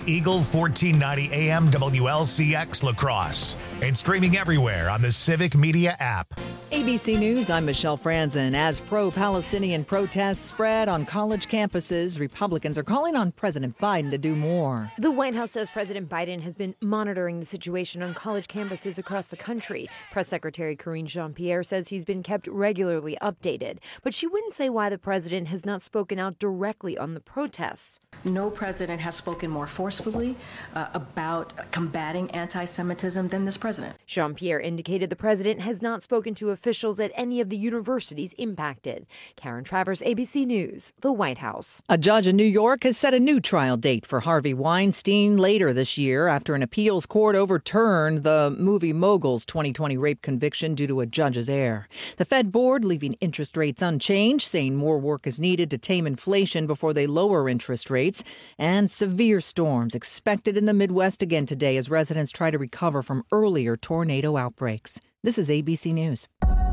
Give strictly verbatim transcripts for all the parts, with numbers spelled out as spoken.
Eagle fourteen ninety A M W L C X La Crosse and streaming everywhere on the Civic Media app. A B C News, I'm Michelle Franzen. As pro-Palestinian protests spread on college campuses, Republicans are calling on President Biden to do more. The White House says President Biden has been monitoring the situation on college campuses across the country. Press Secretary Karine Jean-Pierre says he's been kept regularly updated, but she wouldn't say why the president has not spoken out directly on the protests. No president has spoken more forcefully uh, about combating anti-Semitism than this president. Jean-Pierre indicated the president has not spoken to officials at any of the universities impacted. Karen Travers, A B C News, the White House. A judge in New York has set a new trial date for Harvey Weinstein later this year after an appeals court overturned the movie mogul's twenty twenty rape conviction due to a judge's error. The Fed board leaving interest rates unchanged, saying more work is needed to tame inflation before they lower interest rates. And severe storms expected in the Midwest again today as residents try to recover from earlier tornado outbreaks. This is A B C News.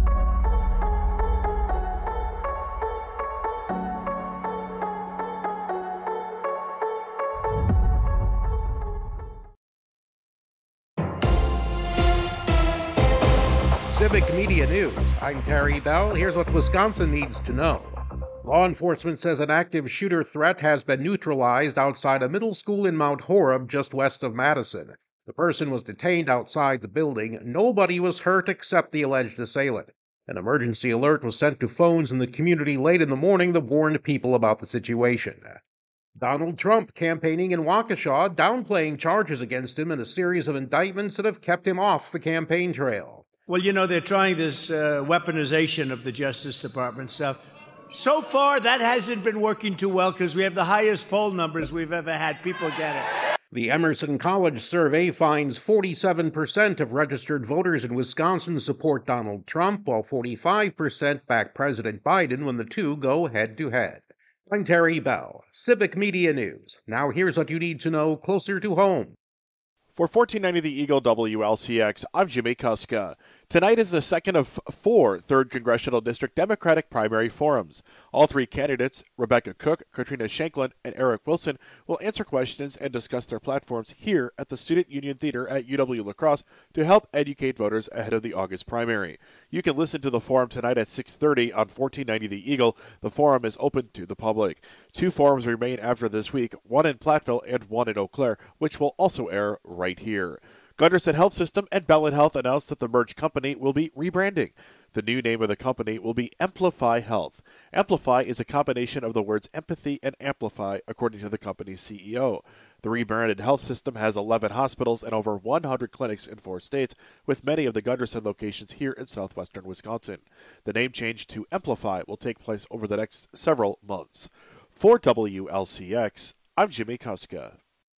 Civic Media News. I'm Terry Bell. Here's what Wisconsin needs to know. Law enforcement says an active shooter threat has been neutralized outside a middle school in Mount Horeb, just west of Madison. The person was detained outside the building. Nobody was hurt except the alleged assailant. An emergency alert was sent to phones in the community late in the morning that warned people about the situation. Donald Trump campaigning in Waukesha, downplaying charges against him in a series of indictments that have kept him off the campaign trail. Well, you know, they're trying this uh, weaponization of the Justice Department stuff. So far, that hasn't been working too well because we have the highest poll numbers we've ever had. People get it. The Emerson College survey finds forty-seven percent of registered voters in Wisconsin support Donald Trump, while forty-five percent back President Biden when the two go head-to-head. I'm Terry Bell, Civic Media News. Now here's what you need to know closer to home. For fourteen ninety The Eagle W L C X, I'm Jimmy Kuska. Tonight is the second of four third Congressional District Democratic primary forums. All three candidates, Rebecca Cook, Katrina Shanklin, and Eric Wilson, will answer questions and discuss their platforms here at the Student Union Theater at U W La Crosse to help educate voters ahead of the August primary. You can listen to the forum tonight at six thirty on fourteen ninety The Eagle. The forum is open to the public. Two forums remain after this week, one in Platteville and one in Eau Claire, which will also air right here. Gunderson Health System and Bellin Health announced that the merged company will be rebranding. The new name of the company will be Amplify Health. Amplify is a combination of the words empathy and amplify, according to the company's C E O. The rebranded health system has eleven hospitals and over one hundred clinics in four states, with many of the Gunderson locations here in southwestern Wisconsin. The name change to Amplify will take place over the next several months. For W L C X, I'm Jimmy Kuska.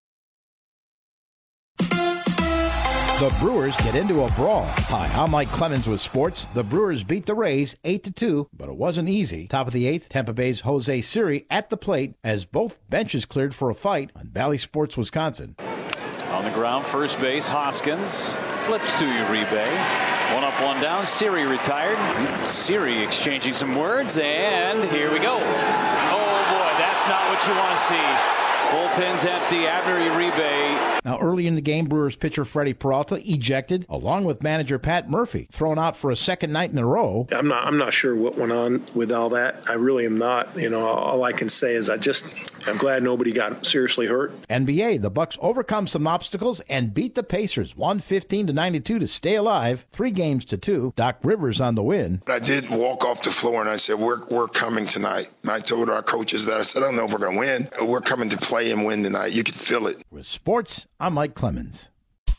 The Brewers get into a brawl. Hi, I'm Mike Clemens with sports. The Brewers beat the Rays eight to two, but it wasn't easy. Top of the eighth, Tampa Bay's Jose Siri at the plate as both benches cleared for a fight on Bally Sports, Wisconsin. On the ground, first base, Hoskins flips to Uribe. One up, one down. Siri retired. Siri exchanging some words, and here we go. Oh boy, that's not what you want to see. Bullpen's empty. Abner Uribe. Now, early in the game, Brewers pitcher Freddie Peralta ejected, along with manager Pat Murphy, thrown out for a second night in a row. I'm not. I'm not sure what went on with all that. I really am not. You know, all I can say is I just. I'm glad nobody got seriously hurt. N B A, the Bucks overcome some obstacles and beat the Pacers one fifteen to ninety-two to stay alive. Three games to two. Doc Rivers on the win. I did walk off the floor and I said, "We're we're coming tonight." And I told our coaches that. I said, "I don't know if we're going to win. We're coming to play and win tonight. You could feel it." With sports, I'm Mike Clemens.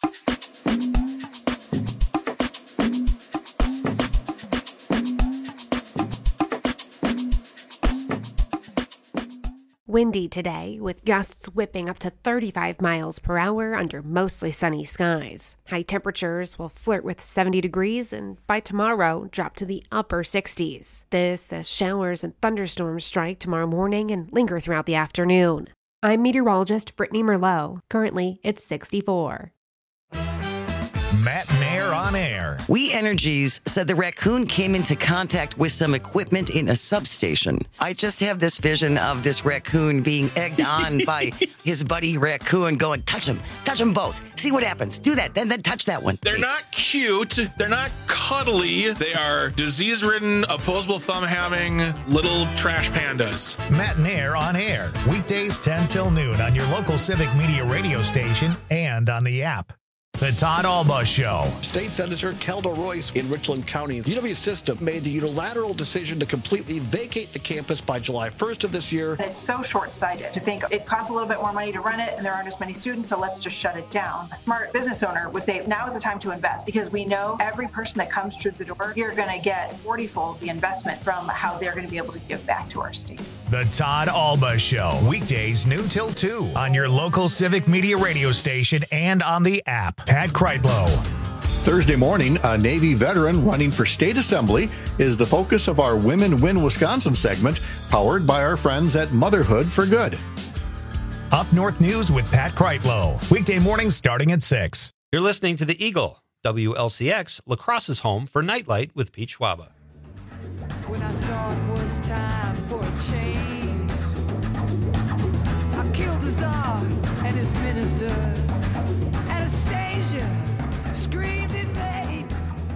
Windy today, with gusts whipping up to thirty-five miles per hour under mostly sunny skies. High temperatures will flirt with seventy degrees and by tomorrow drop to the upper sixties. This as showers and thunderstorms strike tomorrow morning and linger throughout the afternoon. I'm meteorologist Brittany Merlot. Currently, it's sixty-four. Matt Mann Nair on air. We Energies said the raccoon came into contact with some equipment in a substation. I just have this vision of this raccoon being egged on by his buddy raccoon going, touch him, touch them both. See what happens. Do that, then then touch that one. They're not cute. They're not cuddly. They are disease-ridden, opposable thumb-having little trash pandas. Matt Nair on air. Weekdays ten till noon on your local Civic Media radio station and on the app. The Todd Alba Show. State Senator Kelda Royce in Richland County. U W System made the unilateral decision to completely vacate the campus by July first of this year. It's so short-sighted to think it costs a little bit more money to run it and there aren't as many students, so let's just shut it down. A smart business owner would say now is the time to invest because we know every person that comes through the door, you're going to get forty-fold the investment from how they're going to be able to give back to our state. The Todd Alba Show. Weekdays noon till two on your local Civic Media radio station and on the app. Pat Kreitlow. Thursday morning, a Navy veteran running for state assembly is the focus of our Women Win Wisconsin segment, powered by our friends at Motherhood for Good. Up North News with Pat Kreitlow. Weekday mornings starting at six. You're listening to The Eagle, W L C X, La Crosse's home for Nightlight with Pete Schwaba. When I saw it was time for a change, I killed the Tsar and his ministers. Anastasia screamed in vain.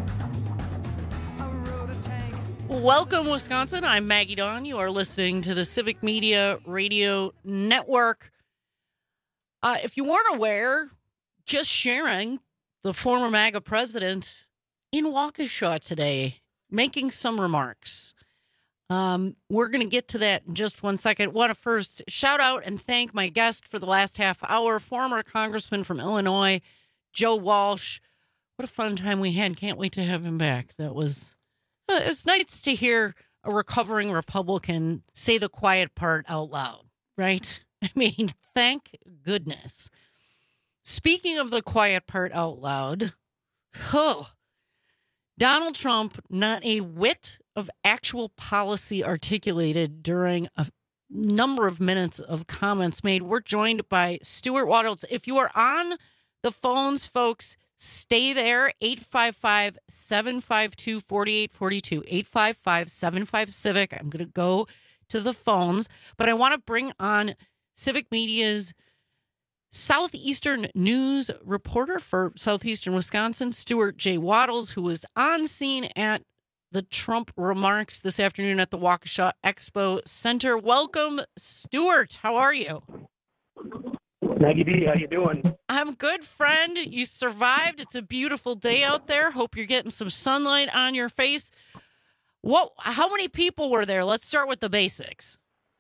I rode a tank. Welcome, Wisconsin. I'm Maggie Dawn. You are listening to the Civic Media Radio Network. Uh, if you weren't aware, just sharing, the former MAGA president in Waukesha today, making some remarks. Um, we're going to get to that in just one second. Want to first shout out and thank my guest for the last half hour, former congressman from Illinois, Joe Walsh. What a fun time we had. Can't wait to have him back. That was, uh, it was nice to hear a recovering Republican say the quiet part out loud, right? I mean, thank goodness. Speaking of the quiet part out loud, oh, Donald Trump, not a whit of actual policy articulated during a number of minutes of comments made. We're joined by Stuart Waddles. If you are on the phones, folks, stay there. eight five five, seven five two, four eight four two. eight five five, seven five, Civic. I'm going to go to the phones, but I want to bring on Civic Media's Southeastern news reporter for Southeastern Wisconsin, Stuart J. Waddles, who was on scene at the Trump remarks this afternoon at the Waukesha Expo Center. Welcome, Stuart. How are you? Maggie D, how you doing? I'm good, friend. You survived. It's a beautiful day out there. Hope you're getting some sunlight on your face. What? How many people were there? Let's start with the basics.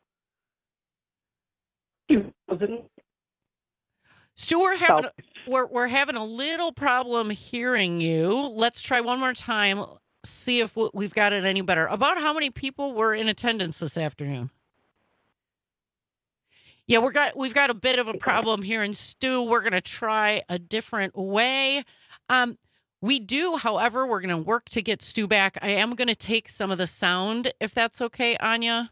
Stuart, having a, we're we're having a little problem hearing you. Let's try one more time. See if we've got it any better. About how many people were in attendance this afternoon? Yeah, we're got we've got a bit of a problem here in Stu. We're going to try a different way. Um, we do, however, we're going to work to get Stu back. I am going to take some of the sound, if that's okay, Anya.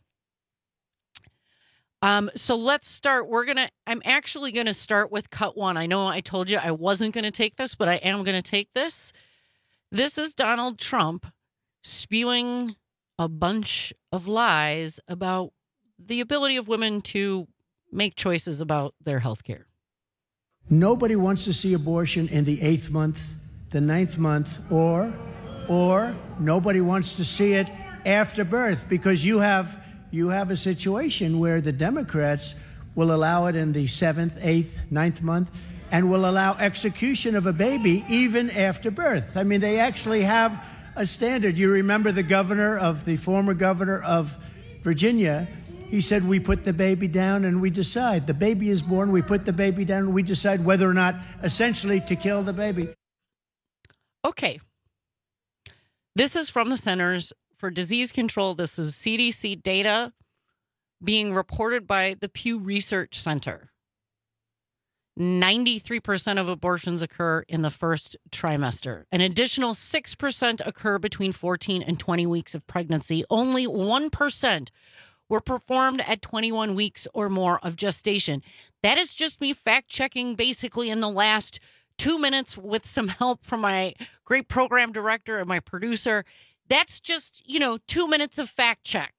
Um, so let's start. We're going to, I'm actually going to start with cut one. I know I told you I wasn't going to take this, but I am going to take this. This is Donald Trump spewing a bunch of lies about the ability of women to make choices about their health care. Nobody wants to see abortion in the eighth month, the ninth month, or, or nobody wants to see it after birth because you have You have a situation where the Democrats will allow it in the seventh, eighth, ninth month and will allow execution of a baby even after birth. I mean, they actually have a standard. You remember the governor of the former governor of Virginia. He said, we put the baby down and we decide. The baby is born, we put the baby down and we decide whether or not essentially to kill the baby. Okay. This is from the Centers for Disease Control. This is C D C data being reported by the Pew Research Center. ninety-three percent of abortions occur in the first trimester. An additional six percent occur between fourteen and twenty weeks of pregnancy. Only one percent were performed at twenty-one weeks or more of gestation. That is just me fact-checking basically in the last two minutes with some help from my great program director and my producer. That's just, you know, two minutes of fact check.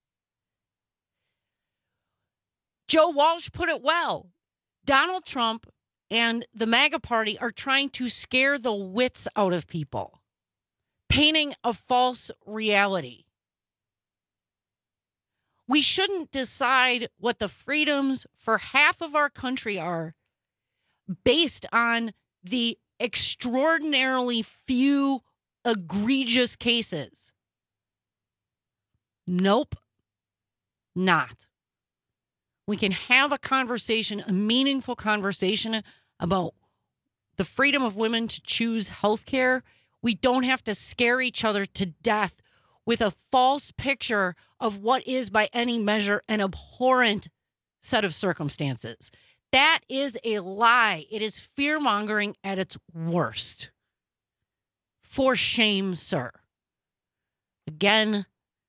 Joe Walsh put it well. Donald Trump and the MAGA party are trying to scare the wits out of people, painting a false reality. We shouldn't decide what the freedoms for half of our country are based on the extraordinarily few egregious cases. Nope, not. We can have a conversation, a meaningful conversation about the freedom of women to choose health care. We don't have to scare each other to death with a false picture of what is, by any measure, an abhorrent set of circumstances. That is a lie. It is fear-mongering at its worst. For shame, sir. Again,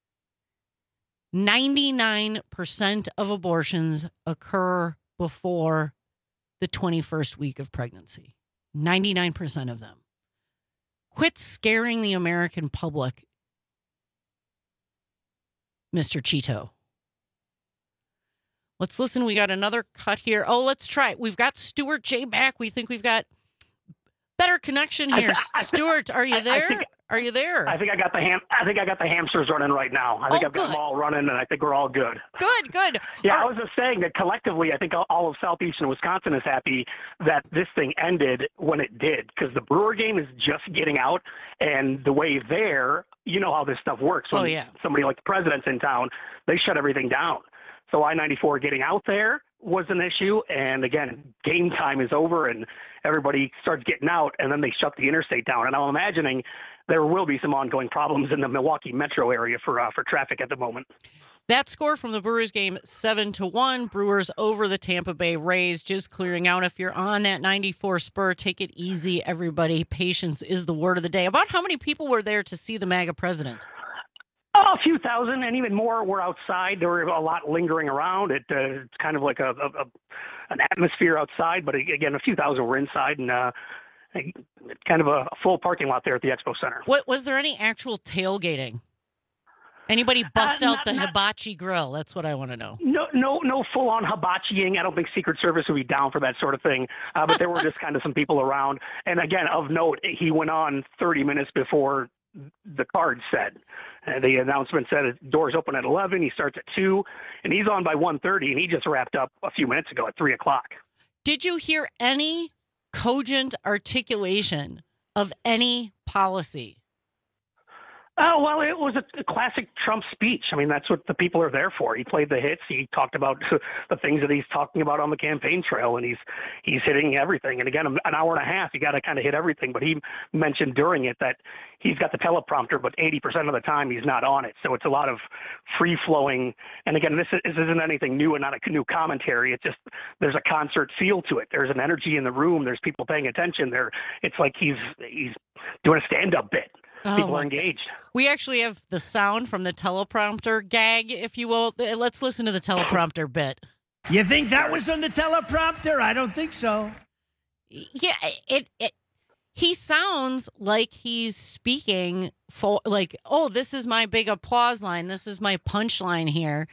ninety-nine percent of abortions occur before the twenty-first week of pregnancy. ninety-nine percent of them. Quit scaring the American public, Mister Cheeto. Let's listen. We got another cut here. Oh, let's try it. We've got Stuart J back. We think we've got better connection here. I, I, Stuart, are you I, there? I think, are you there? I think I got the ham. I think I got the hamsters running right now. I think oh, I've got good. them all running, and I think we're all good. Good, good. Yeah, are, I was just saying that collectively, I think all, all of southeastern Wisconsin is happy that this thing ended when it did, because the Brewer game is just getting out, and the way there, you know how this stuff works. When oh yeah. somebody like the president's in town, they shut everything down. So I ninety-four getting out there was an issue, and again, game time is over, and everybody starts getting out, and then they shut the interstate down. And I'm imagining there will be some ongoing problems in the Milwaukee metro area for uh, for traffic at the moment. That score from the Brewers game, seven to one. Brewers over the Tampa Bay Rays, just clearing out. If you're on that ninety-four spur, take it easy, everybody. Patience is the word of the day. About how many people were there to see the MAGA president? Oh, a few thousand, and even more were outside. There were a lot lingering around. It, uh, it's kind of like a, a, a an atmosphere outside, but again, a few thousand were inside, and uh, kind of a full parking lot there at the Expo Center. What was there any actual tailgating? Anybody bust uh, out not, the not, hibachi grill? That's what I want to know. No, no, no full-on hibachiing. I don't think Secret Service would be down for that sort of thing. Uh, but there were just kind of some people around. And again, of note, he went on thirty minutes before the card said. Uh, the announcement said doors open at eleven. He starts at two, and he's on by one thirty, and he just wrapped up a few minutes ago at three o'clock. Did you hear any cogent articulation of any policy? Oh, well, it was a, a classic Trump speech. I mean, that's what the people are there for. He played the hits. He talked about the things that he's talking about on the campaign trail, and he's he's hitting everything. And again, an hour and a half, you got to kind of hit everything. But he mentioned during it that he's got the teleprompter, but eighty percent of the time he's not on it. So it's a lot of free-flowing. And again, this, is, this isn't anything new and not a new commentary. It's just there's a concert feel to it. There's an energy in the room. There's people paying attention. There, it's like he's he's doing a stand-up bit. People oh are engaged. We actually have the sound from the teleprompter gag, if you will. Let's listen to the teleprompter bit. You think that was on the teleprompter? I don't think so. Yeah, it, it he sounds like he's speaking for like, oh, this is my big applause line. This is my punchline here.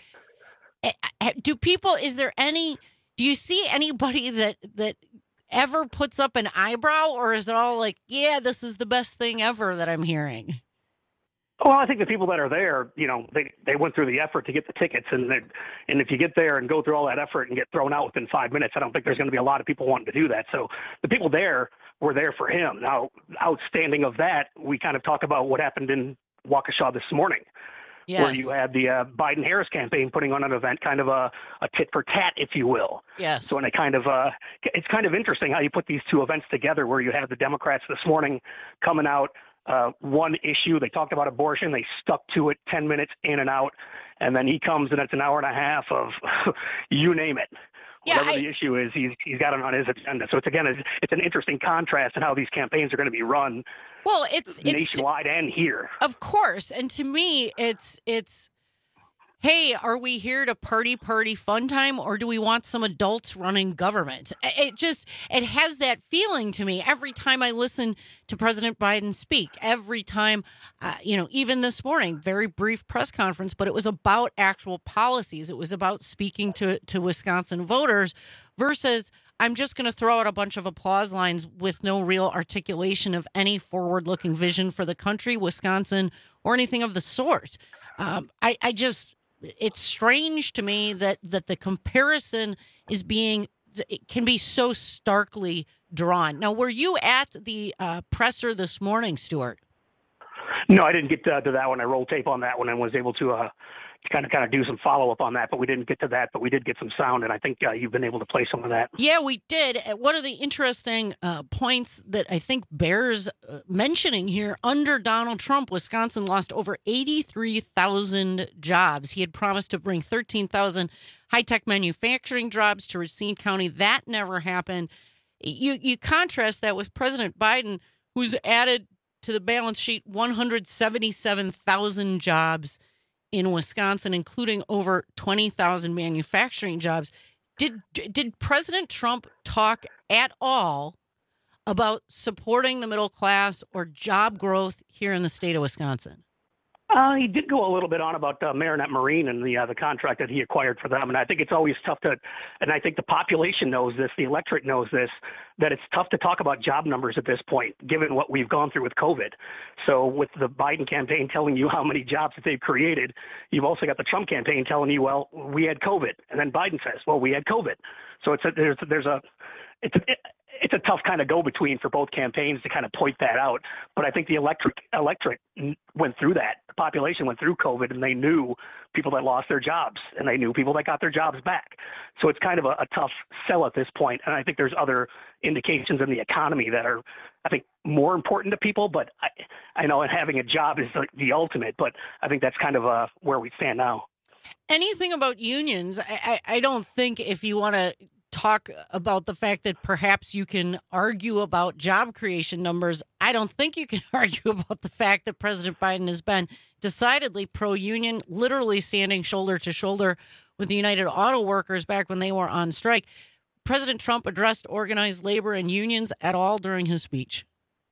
Do people, is there any, do you see anybody that, that ever puts up an eyebrow, or is it all like, yeah, this is the best thing ever that I'm hearing? Well, I think the people that are there, you know, they, they went through the effort to get the tickets, and and if you get there and go through all that effort and get thrown out within five minutes, I don't think there's going to be a lot of people wanting to do that. So the people there were there for him. Now, outstanding of that, we kind of talk about what happened in Waukesha this morning. Yes. Where you had the uh, Biden-Harris campaign putting on an event, kind of a, a tit for tat, if you will. Yes. So, and it kind of, uh, it's kind of interesting how you put these two events together, where you have the Democrats this morning coming out, uh, one issue, they talked about abortion, they stuck to it, ten minutes in and out, and then he comes and it's an hour and a half of you name it. Yeah, Whatever I, the issue is, he's he's got it on his agenda. So it's again, it's, it's an interesting contrast in how these campaigns are going to be run. Well, it's nationwide it's, and here, of course. And to me, it's it's hey, are we here to party, party, fun time, or do we want some adults running government? It just, it has that feeling to me every time I listen to President Biden speak. Every time, uh, you know, even this morning, very brief press conference, but it was about actual policies. It was about speaking to, to Wisconsin voters versus I'm just going to throw out a bunch of applause lines with no real articulation of any forward-looking vision for the country, Wisconsin, or anything of the sort. Um, I, I just... It's strange to me that, that the comparison is being, it can be so starkly drawn. Now, were you at the uh, presser this morning, Stuart? No, I didn't get to, to that one. I rolled tape on that one and was able to uh, kind of kind of do some follow up on that, but we didn't get to that. But we did get some sound, and I think uh, you've been able to play some of that. Yeah, we did. One of the interesting uh, points that I think bears uh, mentioning here: under Donald Trump, Wisconsin lost over eighty-three thousand jobs. He had promised to bring thirteen thousand high tech manufacturing jobs to Racine County. That never happened. You you contrast that with President Biden, who's added to the balance sheet one hundred seventy-seven thousand jobs in Wisconsin, including over twenty thousand manufacturing jobs. Did did President Trump talk at all about supporting the middle class or job growth here in the state of Wisconsin? Uh, he did go a little bit on about uh, Marinette Marine and the uh, the contract that he acquired for them, and I think it's always tough to, and I think the population knows this, the electorate knows this, that it's tough to talk about job numbers at this point, given what we've gone through with COVID. So with the Biden campaign telling you how many jobs that they've created, you've also got the Trump campaign telling you, well, we had COVID, and then Biden says, well, we had COVID. So it's a, there's there's a it's a, it, it's a tough kind of go-between for both campaigns to kind of point that out. But I think the electric electorate went through that. The population went through COVID, and they knew people that lost their jobs, and they knew people that got their jobs back. So it's kind of a, a tough sell at this point. And I think there's other indications in the economy that are, I think, more important to people. But I, I know having a job is the, the ultimate, but I think that's kind of uh, where we stand now. Anything about unions, I, I, I don't think if you want to talk about the fact that perhaps you can argue about job creation numbers, I don't think you can argue about the fact that President Biden has been decidedly pro-union, literally standing shoulder to shoulder with the United Auto Workers back when they were on strike. President Trump addressed organized labor and unions at all during his speech?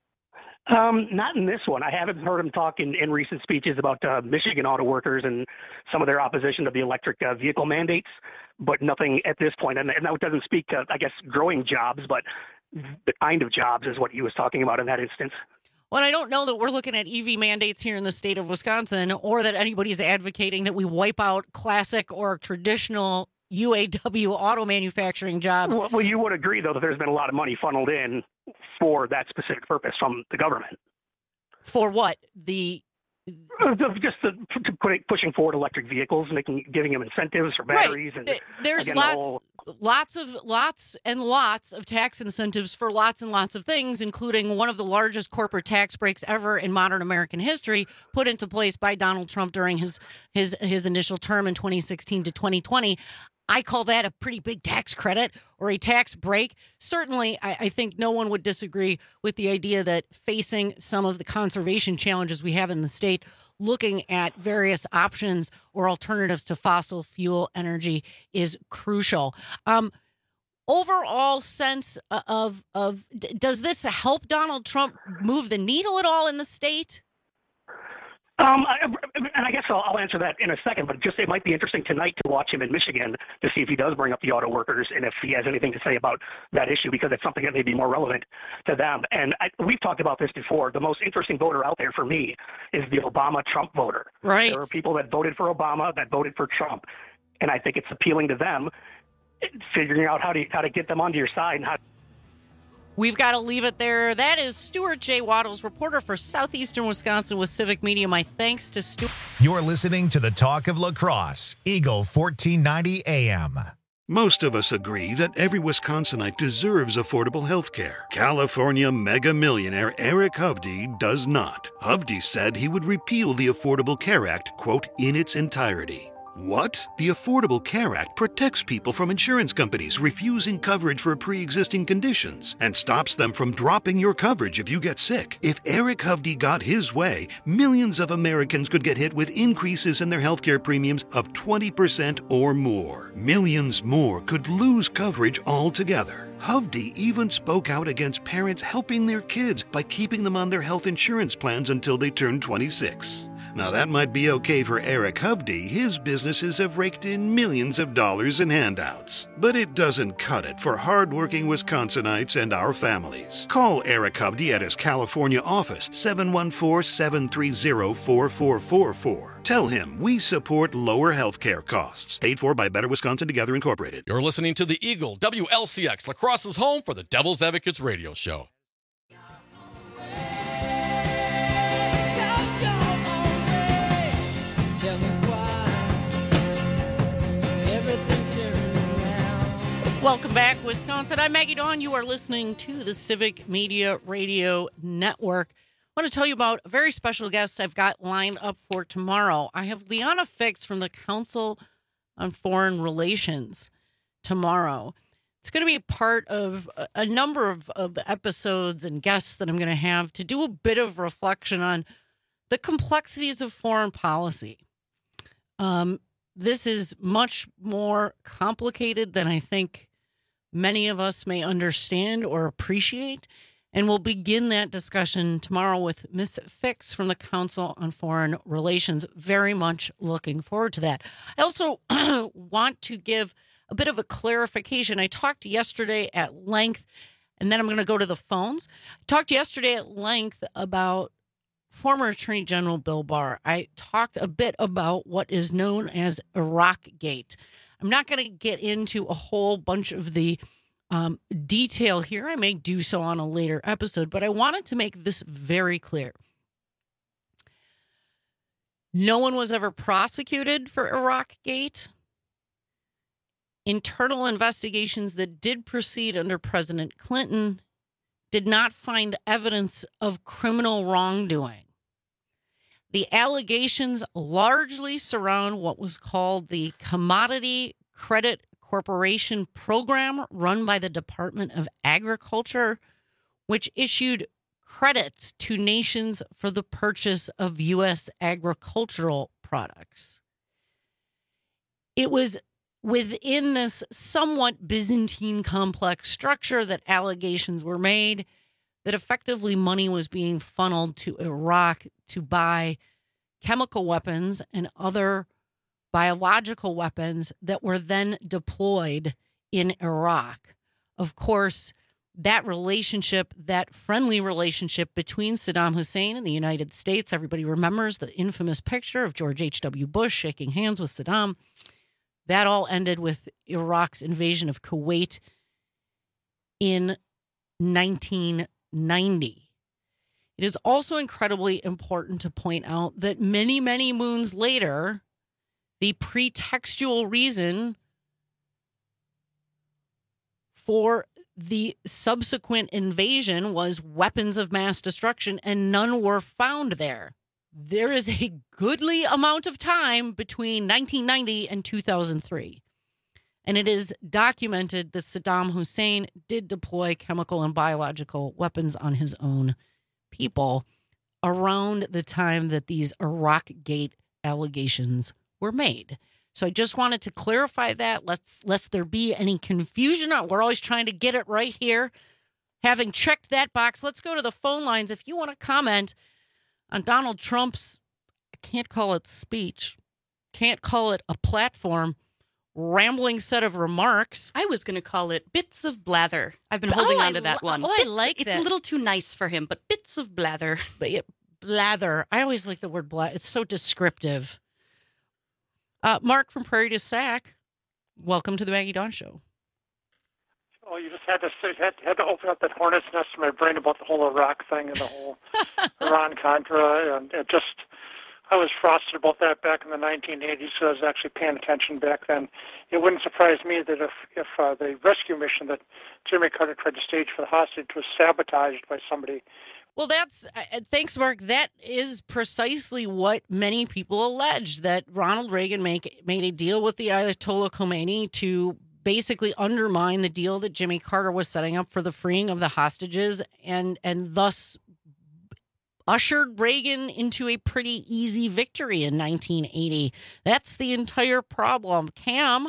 Um, not in this one. I haven't heard him talk in, in recent speeches about uh, Michigan auto workers and some of their opposition to the electric uh, vehicle mandates, but nothing at this point. And, and that doesn't speak to, I guess, growing jobs, but the kind of jobs is what he was talking about in that instance. Well, I don't know that we're looking at E V mandates here in the state of Wisconsin, or that anybody's advocating that we wipe out classic or traditional U A W auto manufacturing jobs. Well, well, you would agree, though, that there's been a lot of money funneled in for that specific purpose from the government. For what? The just the, pushing forward electric vehicles, making giving them incentives for batteries, right. and there's again, lots, the whole... lots of lots and lots of tax incentives for lots and lots of things, including one of the largest corporate tax breaks ever in modern American history, put into place by Donald Trump during his his his initial term in twenty sixteen to twenty twenty. I call that a pretty big tax credit or a tax break. Certainly, I, I think no one would disagree with the idea that facing some of the conservation challenges we have in the state, looking at various options or alternatives to fossil fuel energy is crucial. Um, overall sense of, of, does this help Donald Trump move the needle at all in the state? Um, I, and I guess I'll, I'll answer that in a second, but just it might be interesting tonight to watch him in Michigan to see if he does bring up the auto workers and if he has anything to say about that issue, because it's something that may be more relevant to them. And I, we've talked about this before. The most interesting voter out there for me is the Obama-Trump voter. Right. There are people that voted for Obama, that voted for Trump, and I think it's appealing to them, figuring out how to how to get them onto your side and how. We've got to leave it there. That is Stuart J. Waddles, reporter for Southeastern Wisconsin with Civic Media. My thanks to Stuart. You're listening to the Talk of La Crosse, Eagle fourteen ninety A M. Most of us agree that every Wisconsinite deserves affordable health care. California mega millionaire Eric Hovde does not. Hovde said he would repeal the Affordable Care Act, quote, in its entirety. What? The Affordable Care Act protects people from insurance companies refusing coverage for pre-existing conditions and stops them from dropping your coverage if you get sick. If Eric Hovde got his way, millions of Americans could get hit with increases in their healthcare premiums of twenty percent or more. Millions more could lose coverage altogether. Hovde even spoke out against parents helping their kids by keeping them on their health insurance plans until they turn twenty-six. Now that might be okay for Eric Hovde. His businesses have raked in millions of dollars in handouts. But it doesn't cut it for hardworking Wisconsinites and our families. Call Eric Hovde at his California office, seven one four, seven three zero, four four four four. Tell him we support lower health care costs. Paid for by Better Wisconsin Together Incorporated. You're listening to the Eagle, W L C X, La Crosse's home for the Devil's Advocates radio show. Welcome back, Wisconsin. I'm Maggie Dawn. You are listening to the Civic Media Radio Network. I want to tell you about a very special guest I've got lined up for tomorrow. I have Liana Fix from the Council on Foreign Relations tomorrow. It's going to be part of a number of, of episodes and guests that I'm going to have to do a bit of reflection on the complexities of foreign policy. Um, this is much more complicated than I think many of us may understand or appreciate, and we'll begin that discussion tomorrow with Miss Fix from the Council on Foreign Relations. Very much looking forward to that. I also want to give a bit of a clarification. I talked yesterday at length, and then I'm going to go to the phones. I talked yesterday at length about former Attorney General Bill Barr. I talked a bit about what is known as Iraqgate. I'm not going to get into a whole bunch of the um, detail here. I may do so on a later episode, but I wanted to make this very clear. No one was ever prosecuted for Iraqgate. Internal investigations that did proceed under President Clinton did not find evidence of criminal wrongdoing. The allegations largely surround what was called the Commodity Credit Corporation program run by the Department of Agriculture, which issued credits to nations for the purchase of U S agricultural products. It was within this somewhat Byzantine complex structure that allegations were made that effectively money was being funneled to Iraq to buy chemical weapons and other biological weapons that were then deployed in Iraq. Of course, that relationship, that friendly relationship between Saddam Hussein and the United States, everybody remembers the infamous picture of George H W. Bush shaking hands with Saddam. That all ended with Iraq's invasion of Kuwait in nineteen ninety. It is also incredibly important to point out that many, many moons later, the pretextual reason for the subsequent invasion was weapons of mass destruction, and none were found there. There is a goodly amount of time between nineteen ninety and two thousand three. And it is documented that Saddam Hussein did deploy chemical and biological weapons on his own people around the time that these Iraqgate allegations were made. So I just wanted to clarify that, lest, lest there be any confusion. We're always trying to get it right here. Having checked that box, let's go to the phone lines. If you want to comment on Donald Trump's, I can't call it speech, can't call it a platform, rambling set of remarks. I was going to call it bits of blather. I've been holding oh, on to I that lo- one. Oh, bits, I like it's that. It's a little too nice for him, but bits of blather. But yeah, blather. I always like the word blather. It's so descriptive. Uh, Mark from Prairie du Sac, welcome to the Maggie Dawn Show. Oh, you just had to say, had, had to open up that hornet's nest in my brain about the whole Iraq thing and the whole Iran-Contra, and it just, I was frosted about that back in the nineteen eighties, so I was actually paying attention back then. It wouldn't surprise me that if, if uh, the rescue mission that Jimmy Carter tried to stage for the hostage was sabotaged by somebody Well, that's uh, thanks, Mark. That is precisely what many people allege, that Ronald Reagan make, made a deal with the Ayatollah Khomeini to basically undermine the deal that Jimmy Carter was setting up for the freeing of the hostages, and and thus ushered Reagan into a pretty easy victory in nineteen eighty. That's the entire problem. Cam.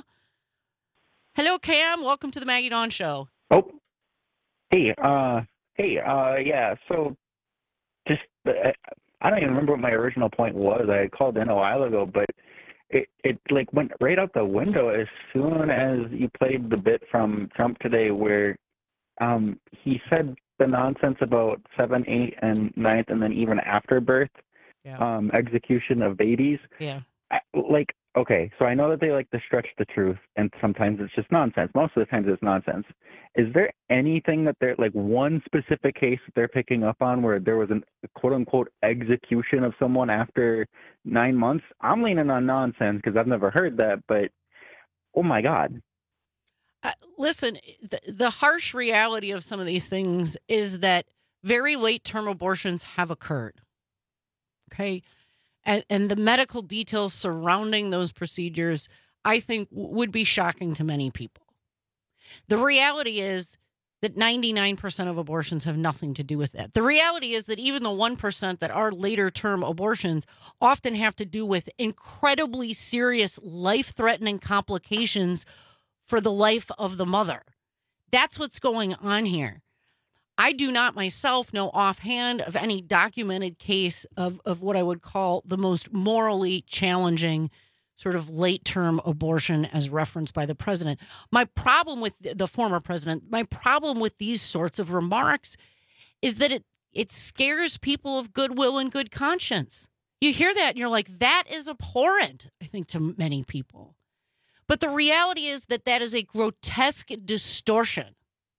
Hello, Cam. Welcome to the Maggie Dawn Show. Oh, hey, uh, hey, uh, yeah, so just, uh, I don't even remember what my original point was. I had called in a while ago, but it, it like went right out the window as soon as you played the bit from Trump today where um, he said the nonsense about seven, eight, and ninth, and then even after birth, yeah. um, execution of babies. Yeah. I, like, okay, so I know that they like to stretch the truth, and sometimes it's just nonsense. Most of the times it's nonsense. Is there anything that they're, like one specific case that they're picking up on where there was an quote-unquote execution of someone after nine months? I'm leaning on nonsense because I've never heard that, but oh my God. Uh, listen, the, the harsh reality of some of these things is that very late-term abortions have occurred, okay? And, and the medical details surrounding those procedures, I think, would be shocking to many people. The reality is that ninety-nine percent of abortions have nothing to do with that. The reality is that even the one percent that are later-term abortions often have to do with incredibly serious, life-threatening complications for the life of the mother. That's what's going on here. I do not myself know offhand of any documented case of, of what I would call the most morally challenging sort of late-term abortion as referenced by the president. My problem with the former president, my problem with these sorts of remarks is that it, it scares people of goodwill and good conscience. You hear that and you're like, that is abhorrent, I think, to many people. But the reality is that that is a grotesque distortion.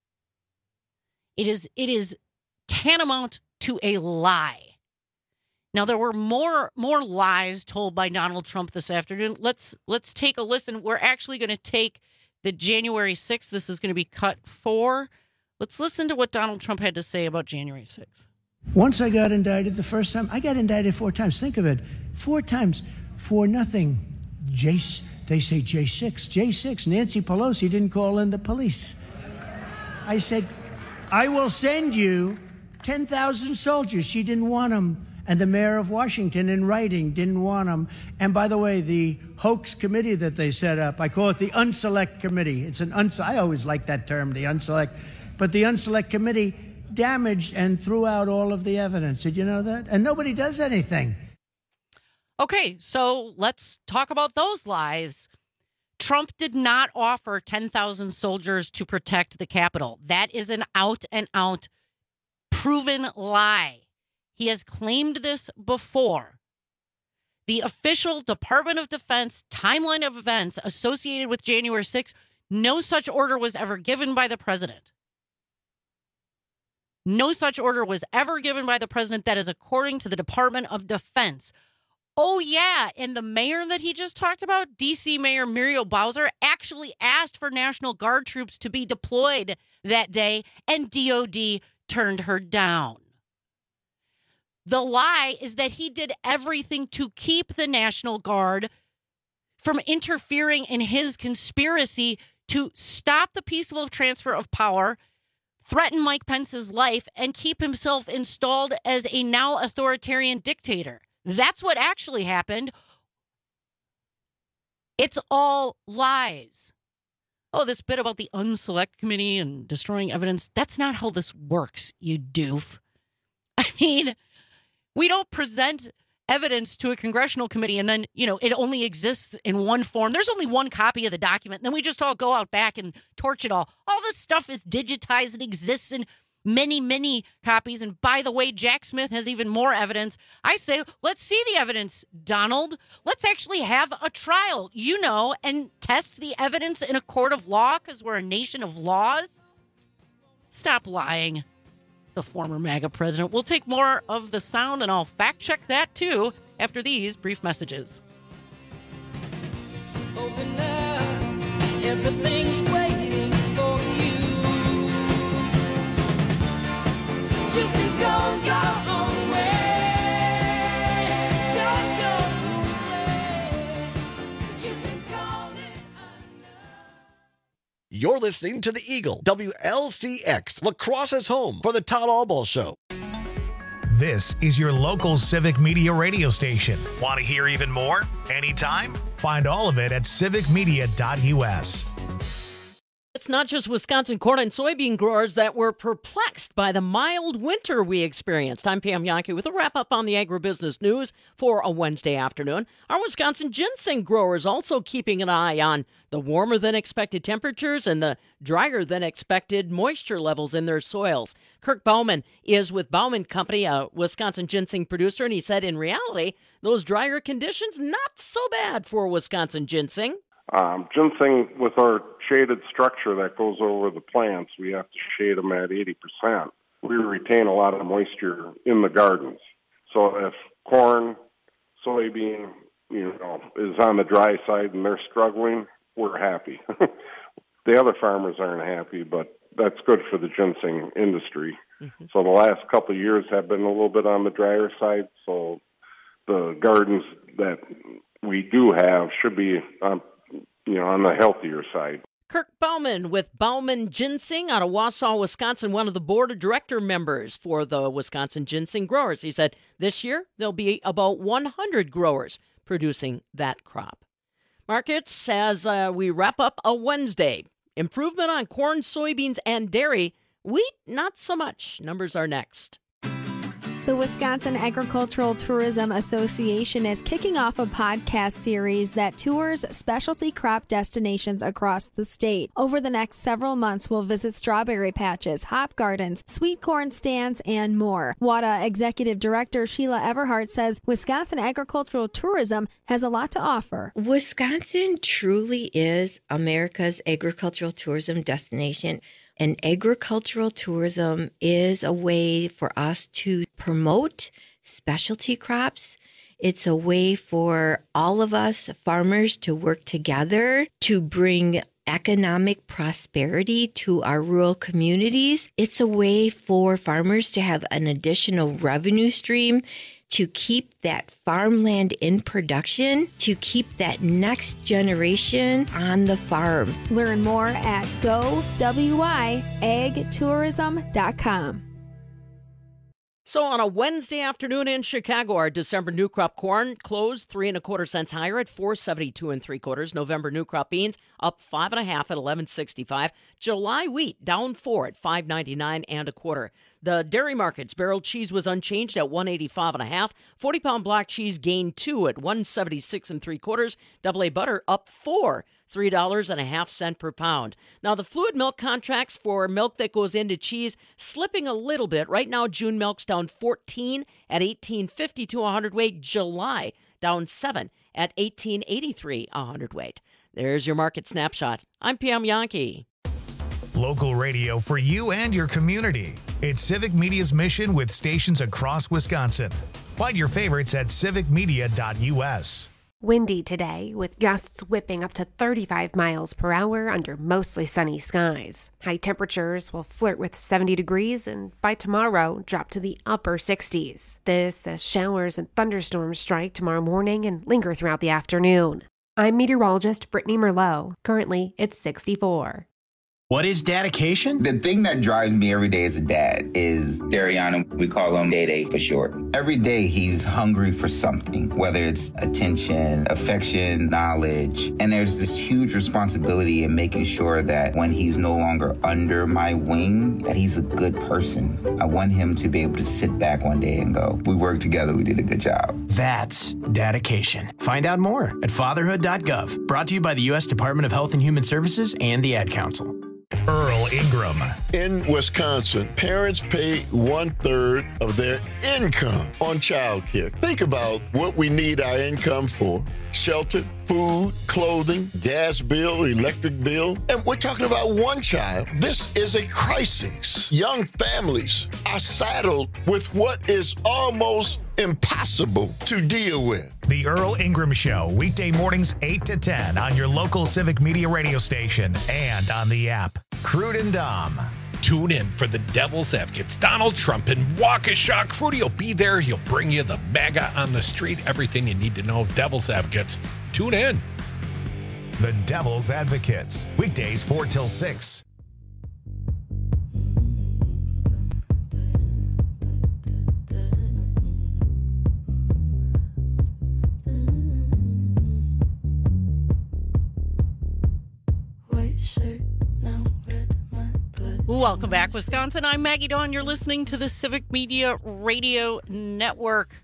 It is it is tantamount to a lie. Now, there were more more lies told by Donald Trump this afternoon. Let's let's take a listen. We're actually going to take the January sixth. This is going to be cut four. Let's listen to what Donald Trump had to say about January sixth. Once I got indicted the first time, I got indicted four times. Think of it. Four times for nothing. J, they say J six. J six, Nancy Pelosi didn't call in the police. I said, I will send you ten thousand soldiers. She didn't want them. And the mayor of Washington, in writing, didn't want them. And by the way, the hoax committee that they set up, I call it the Unselect Committee. It's an uns- I always like that term, the Unselect. But the Unselect Committee damaged and threw out all of the evidence. Did you know that? And nobody does anything. Okay, so let's talk about those lies. Trump did not offer ten thousand soldiers to protect the Capitol. That is an out-and-out proven lie. He has claimed this before. The official Department of Defense timeline of events associated with January sixth, no such order was ever given by the president. No such order was ever given by the president. That is according to the Department of Defense. Oh, yeah. And the mayor that he just talked about, D C Mayor Muriel Bowser, actually asked for National Guard troops to be deployed that day, and D O D turned her down. The lie is that he did everything to keep the National Guard from interfering in his conspiracy to stop the peaceful transfer of power, threaten Mike Pence's life, and keep himself installed as a now authoritarian dictator. That's what actually happened. It's all lies. Oh, this bit about the Unselect Committee and destroying evidence, that's not how this works, you doof. I mean, we don't present evidence to a congressional committee and then, you know, it only exists in one form. There's only one copy of the document. And then we just all go out back and torch it all. All this stuff is digitized. It exists in many, many copies. And by the way, Jack Smith has even more evidence. I say, let's see the evidence, Donald. Let's actually have a trial, you know, and test the evidence in a court of law because we're a nation of laws. Stop lying. The former MAGA president. We'll take more of the sound, and I'll fact-check that, too, after these brief messages. Open up, everything's waiting for you. You can go your You're listening to the Eagle, W L C X, La Crosse's home for the Todd Albaugh Show. This is your local Civic Media radio station. Want to hear even more? Anytime? Find all of it at civic media dot U S. It's not just Wisconsin corn and soybean growers that were perplexed by the mild winter we experienced. I'm Pam Yankee with a wrap-up on the agribusiness news for a Wednesday afternoon. Our Wisconsin ginseng growers also keeping an eye on the warmer-than-expected temperatures and the drier-than-expected moisture levels in their soils. Kirk Bauman is with Bauman Company, a Wisconsin ginseng producer, and he said in reality, those drier conditions, not so bad for Wisconsin ginseng. Um, ginseng, with our shaded structure that goes over the plants, we have to shade them at eighty percent. We retain a lot of moisture in the gardens. So if corn, soybean, you know, is on the dry side and they're struggling, we're happy. The other farmers aren't happy, but that's good for the ginseng industry. Mm-hmm. So the last couple of years have been a little bit on the drier side, so the gardens that we do have should be um, you know, on the healthier side. Kirk Bauman with Bauman Ginseng out of Wausau, Wisconsin, one of the board of director members for the Wisconsin ginseng growers. He said this year there'll be about one hundred growers producing that crop. Markets as uh, we wrap up a Wednesday. Improvement on corn, soybeans, and dairy. Wheat, not so much. Numbers are next. The Wisconsin Agricultural Tourism Association is kicking off a podcast series that tours specialty crop destinations across the state. Over the next several months, we'll visit strawberry patches, hop gardens, sweet corn stands, and more. W A D A Executive Director Sheila Everhart says Wisconsin agricultural tourism has a lot to offer. Wisconsin truly is America's agricultural tourism destination. And agricultural tourism is a way for us to promote specialty crops. It's a way for all of us farmers to work together to bring economic prosperity to our rural communities. It's a way for farmers to have an additional revenue stream, to keep that farmland in production, to keep that next generation on the farm. Learn more at go w i ag tourism dot com. So on a Wednesday afternoon in Chicago, our December new crop corn closed three and a quarter cents higher at four seventy-two and three quarters. November new crop beans up five and a half at eleven sixty-five. July wheat down four at five ninety-nine and a quarter. The dairy markets, barrel cheese was unchanged at one eighty-five and a half. forty pound block cheese gained two at one seventy-six and three quarters. Double A butter up four, three dollars and a half cent per pound. Now the fluid milk contracts for milk that goes into cheese slipping a little bit. Right now June milk's down fourteen at eighteen fifty-two a hundredweight. July down seven at eighteen eighty-three a hundredweight. There's your market snapshot. I'm Pam Yankee. Local radio for you and your community. It's Civic Media's mission with stations across Wisconsin. Find your favorites at civic media dot U S. Windy today, with gusts whipping up to thirty-five miles per hour under mostly sunny skies. High temperatures will flirt with seventy degrees and by tomorrow drop to the upper sixties. This as showers and thunderstorms strike tomorrow morning and linger throughout the afternoon. I'm meteorologist Brittany Merlot. Currently, it's sixty-four. What is dedication? The thing that drives me every day as a dad is Dariana. We call him Day Day for short. Every day he's hungry for something, whether it's attention, affection, knowledge. And there's this huge responsibility in making sure that when he's no longer under my wing, that he's a good person. I want him to be able to sit back one day and go, we worked together, we did a good job. That's dedication. Find out more at fatherhood dot gov. Brought to you by the U S Department of Health and Human Services and the Ad Council. Earl Ingram. In Wisconsin, parents pay one-third of their income on child care. Think about what we need our income for. Shelter, food, clothing, gas bill, electric bill. And we're talking about one child. This is a crisis. Young families are saddled with what is almost impossible to deal with. The Earl Ingram Show, weekday mornings eight to ten on your local Civic Media radio station and on the app. Crude and Dom. Tune in for the Devil's Advocates. Donald Trump in Waukesha. Crudy will be there. He'll bring you the MAGA on the street, everything you need to know. Devil's Advocates. Tune in. The Devil's Advocates, weekdays four till six. Welcome back, Wisconsin. I'm Maggie Dawn. You're listening to the Civic Media Radio Network.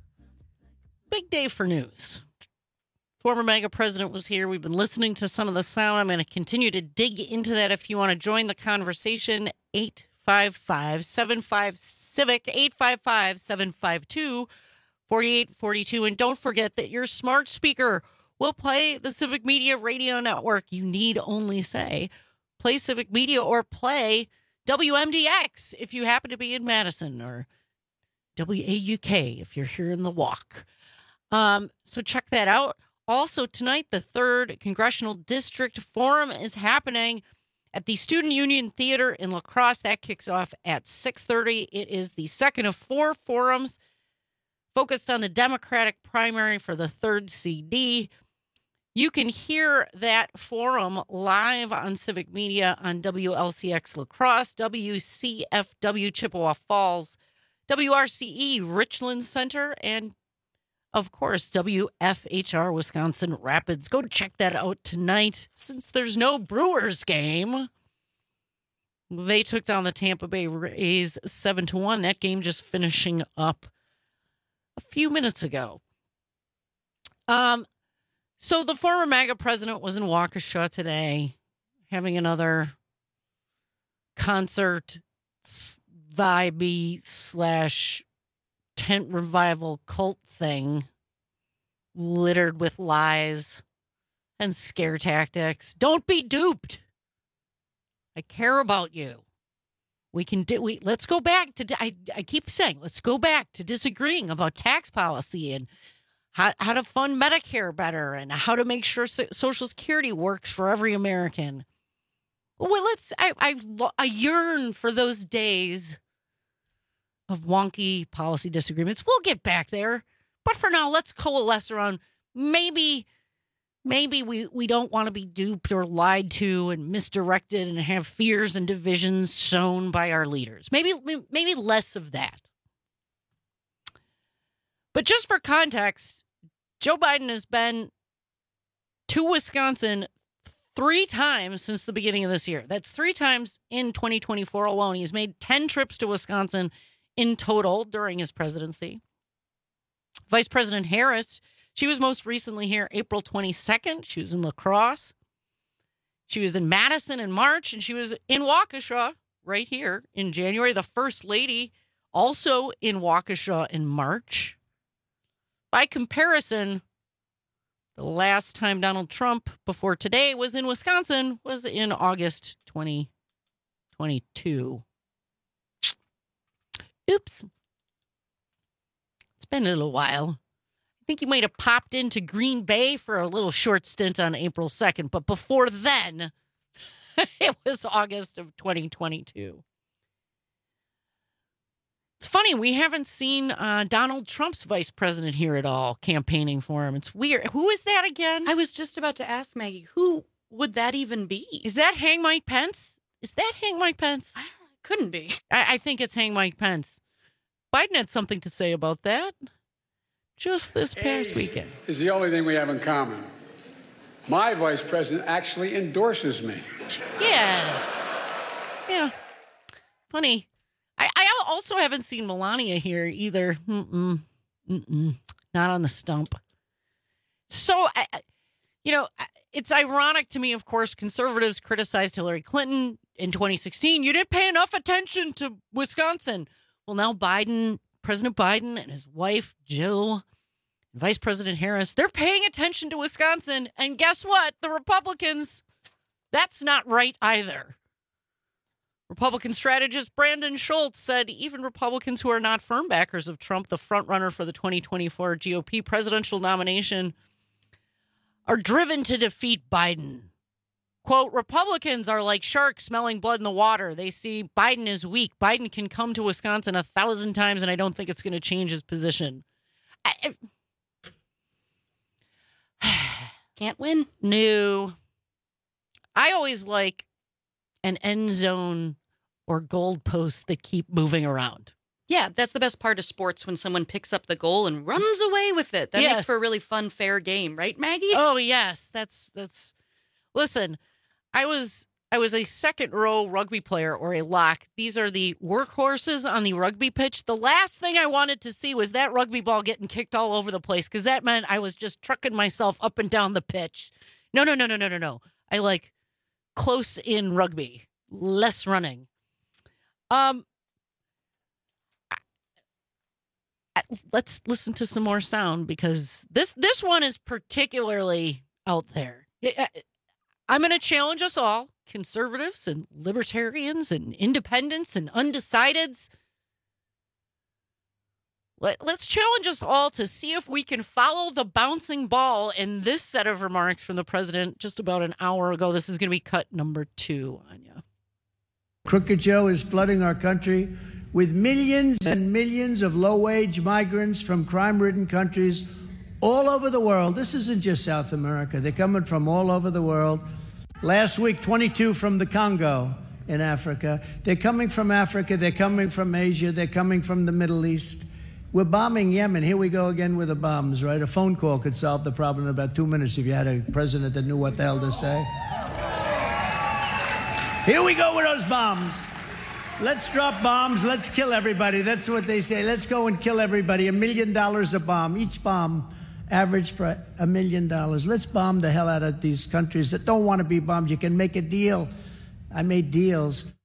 Big day for news. Former MAGA president was here. We've been listening to some of the sound. I'm going to continue to dig into that. If you want to join the conversation, eight five five, seven five, CIVIC, eight five five, seven five two, four eight four two. And don't forget that your smart speaker will play the Civic Media Radio Network. You need only say, play Civic Media or play W M D X if you happen to be in Madison, or W A U K if you're here in the walk. Um, so check that out. Also tonight, the third Congressional District Forum is happening at the Student Union Theater in La Crosse. That kicks off at six thirty. It is the second of four forums focused on the Democratic primary for the third C D. You can hear that forum live on Civic Media on W L C X La Crosse, W C F W Chippewa Falls, W R C E Richland Center, and, of course, W F H R Wisconsin Rapids. Go check that out tonight. Since there's no Brewers game, they took down the Tampa Bay Rays seven to one. That game just finishing up a few minutes ago. Um... So the former MAGA president was in Waukesha today having another concert vibe slash tent revival cult thing littered with lies and scare tactics. Don't be duped. I care about you. We can do, we, let's go back to, I, I keep saying, let's go back to disagreeing about tax policy and How, how to fund Medicare better and how to make sure so, Social Security works for every American. Well, let's. I, I I yearn for those days of wonky policy disagreements. We'll get back there, but for now, let's coalesce around maybe. Maybe we, we don't want to be duped or lied to and misdirected and have fears and divisions sown by our leaders. Maybe maybe less of that. But just for context, Joe Biden has been to Wisconsin three times since the beginning of this year. That's three times in twenty twenty-four alone. He's made ten trips to Wisconsin in total during his presidency. Vice President Harris, she was most recently here April twenty-second. She was in La Crosse. She was in Madison in March, and she was in Waukesha right here in January. The First Lady also in Waukesha in March. By comparison, the last time Donald Trump before today was in Wisconsin was in August twenty twenty-two. Oops. It's been a little while. I think he might have popped into Green Bay for a little short stint on April second, but before then, it was August of twenty twenty-two. It's funny, we haven't seen uh, Donald Trump's vice president here at all campaigning for him. It's weird. Who is that again? I was just about to ask Maggie, who would that even be? Is that Hang Mike Pence? Is that Hang Mike Pence? I don't, couldn't be. I, I think it's Hang Mike Pence. Biden had something to say about that just this past Age weekend. Is the only thing we have in common. My vice president actually endorses me. Yes. Yeah. Funny. I, I also haven't seen Melania here either. Mm-mm. Mm-mm. Not on the stump. So, I, you know, it's ironic to me, of course, conservatives criticized Hillary Clinton in twenty sixteen. You didn't pay enough attention to Wisconsin. Well, now Biden, President Biden and his wife, Jill, and Vice President Harris, they're paying attention to Wisconsin. And guess what? The Republicans, that's not right either. Republican strategist Brandon Schultz said even Republicans who are not firm backers of Trump, the frontrunner for the twenty twenty-four G O P presidential nomination, are driven to defeat Biden. Quote, Republicans are like sharks smelling blood in the water. They see Biden is weak. Biden can come to Wisconsin a thousand times, and I don't think it's going to change his position. I, Can't win. No. I always like an end zone or goal posts that keep moving around. Yeah, that's the best part of sports, when someone picks up the goal and runs away with it. That Yes. makes for a really fun, fair game, right, Maggie? Oh, yes. That's, that's, listen, I was, I was a second row rugby player, or a lock. These are the workhorses on the rugby pitch. The last thing I wanted to see was that rugby ball getting kicked all over the place, because that meant I was just trucking myself up and down the pitch. No, no, no, no, no, no, no. I like close in rugby, less running. Um, let's listen to some more sound, because this this one is particularly out there. I'm going to challenge us all, conservatives and libertarians and independents and undecideds. Let, let's challenge us all to see if we can follow the bouncing ball in this set of remarks from the president just about an hour ago. This is going to be cut number two, Anya. Crooked Joe is flooding our country with millions and millions of low-wage migrants from crime-ridden countries all over the world. This isn't just South America. They're coming from all over the world. Last week, twenty-two from the Congo in Africa. They're coming from Africa. They're coming from Asia. They're coming from the Middle East. We're bombing Yemen. Here we go again with the bombs, right? A phone call could solve the problem in about two minutes if you had a president that knew what the hell to say. Here we go with those bombs. Let's drop bombs. Let's kill everybody. That's what they say. Let's go and kill everybody. A million dollars a bomb. Each bomb, average price, a million dollars. Let's bomb the hell out of these countries that don't want to be bombed. You can make a deal. I made deals.